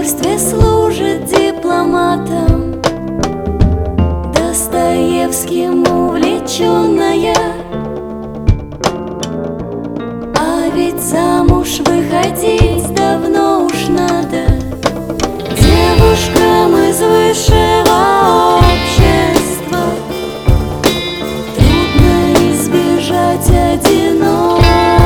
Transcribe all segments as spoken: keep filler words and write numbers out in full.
посольстве служит дипломатом, Достоевским увлеченная. А ведь замуж выходить давно уж надо девушкам из высшего общества. Трудно избежать одиночества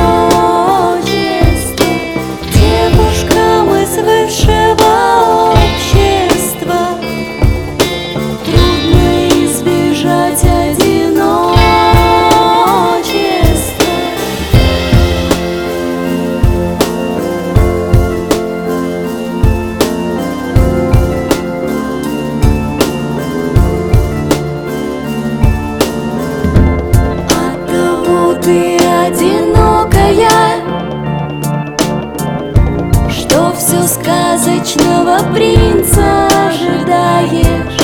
девушкам из высшего общества. Трудно избежать одиночества. Ты одинокая, что все сказочного принца ожидаешь.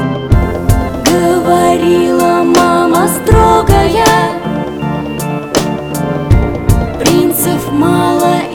Говорила мама строгая, принцев мало